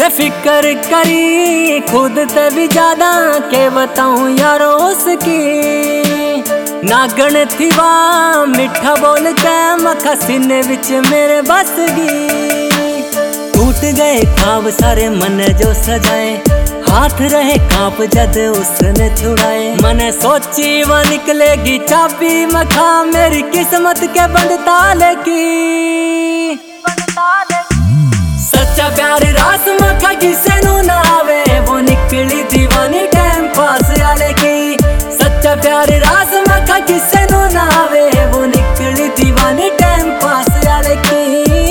फिक्र करी खुद ते भी ज्यादा के बताऊं यारो उसकी। नागण थी वाह मिठा बोल के मखा सीने विच मेरे बस गी। टूट गए ख्वाब सारे मन जो सजाए, हाथ रहे कांप जद उसने छुड़ाए। मैंने सोची वह निकलेगी चाबी मखा मेरी किस्मत के बंद ताले की। सच्चा प्यार रास मखा किसे नू ना आवे, वो निकली दीवानी टाइम पास आले की। सच्चा प्यार रास मखा किसे नू ना आवे, वो निकली दीवानी टाइम पास आले की।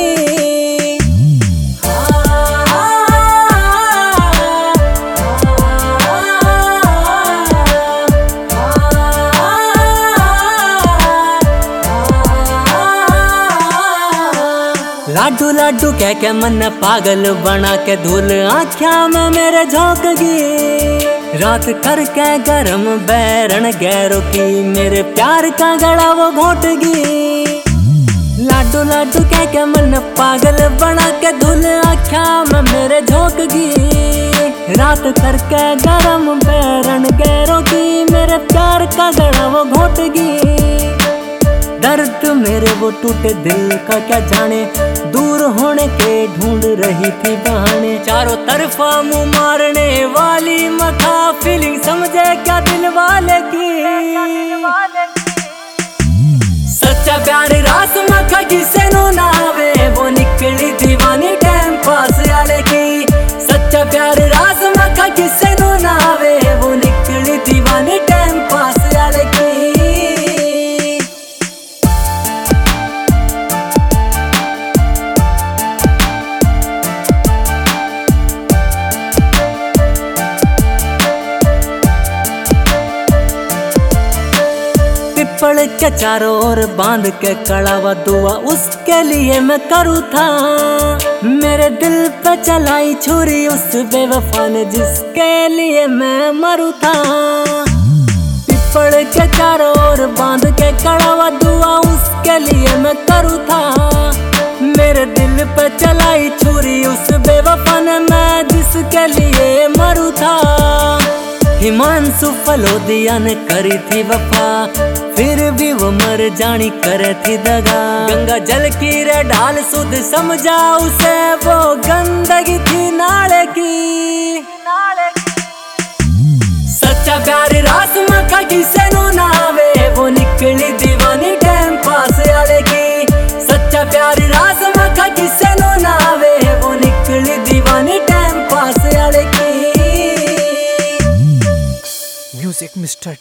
लाडू लाडू कह के मन पागल बना के धूल आँखिया में मेरे झोंक गई। रात करके गरम बैरन गैरों की मेरे प्यार का गला वो घोट गई। लाडू लाडू कह के मन पागल बना के धूल आँखिया में मेरे झोंक गई। रात करके गरम बैरन गैरों की मेरे प्यार का गला वो घोट गई। दर्द मेरे वो टूटे दिल का क्या जाने, दूर होने के ढूंढ रही थी बहाने। चारों तरफा मुंह मारने वाली मखा फीलिंग समझे क्या दिल वाले की। सच्चा प्यार रास मखा किसे नू ना आवे, वो निकली दीवानी टाइम पास आले की। सच्चा प्यार रास मखा किसे नू ना आवे, वो निकली दीवानी टाइम पास आले की। पिपल के चारों ओर बांध के कड़ावा दुआ उसके लिए मैं करूँ था। मेरे दिल पे चलाई छुरी उस बेवफा ने जिसके लिए मैं मरूँ था। पिपल के चारों ओर बांध के कड़ावा दुआ उसके लिए मैं करूँ था। मेरे दिल पे चलाई छुरी उस बेवफा ने मैं जिसके लिए मरूँ था। हिमांशु फलोदिया ने करी थी वफा, फिर भी वो मर जानी करे थी दगा। गंगा जल की रे ढाल सुध समझा उसे, वो गंदगी थी नाले की। सच्चा प्यार रास मखा किसे नू ना आवे, वो निकली दीवानी टाइम पास आले की। सच्चा प्यार रास मखा किसे नू ना आवे, वो निकली दीवानी टाइम पास आले की। Music mister